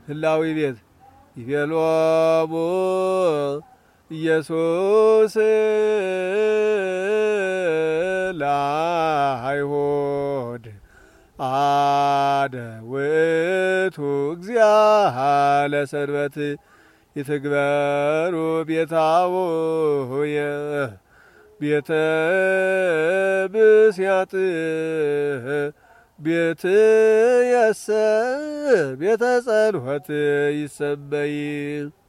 ህላዊ ቤት ይቤሎሙ ኢየሱስ ለአይሁድ አደ ውእቱ እግዚአ ለሰንበት ይትግበሩ ቤታውየ ቤተ ብስያት ቤት የሰ ቤተ ጸልወት ይሰመይ